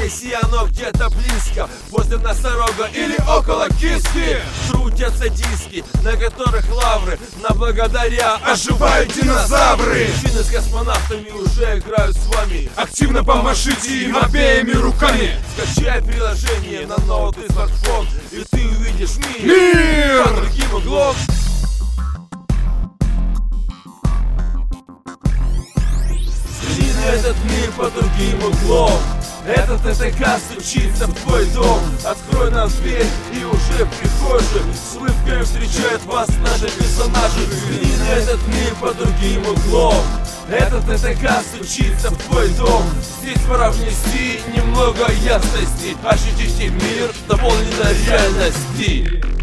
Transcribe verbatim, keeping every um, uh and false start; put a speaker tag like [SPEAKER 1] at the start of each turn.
[SPEAKER 1] если оно где-то близко, возле носорога или около киски. Крутятся диски, на которых лавры, на благодаря оживают динозавры. Мужчины с космонавтами уже играют с вами,
[SPEAKER 2] активно помашите им обеими руками.
[SPEAKER 1] Скачай приложение на ноут и смартфон, и ты увидишь мир,
[SPEAKER 2] мир!
[SPEAKER 1] под другим углом. Взгляни на этот мир под другим углом. Этот ТТК стучится в твой дом. Открой нам дверь, и уже в прихожей с улыбкой встречают вас наши персонажи. Взгляни на этот мир под другим углом. Этот ТТК стучится в твой дом. Здесь пора внести немного ясности. Ощутите мир дополненной реальности.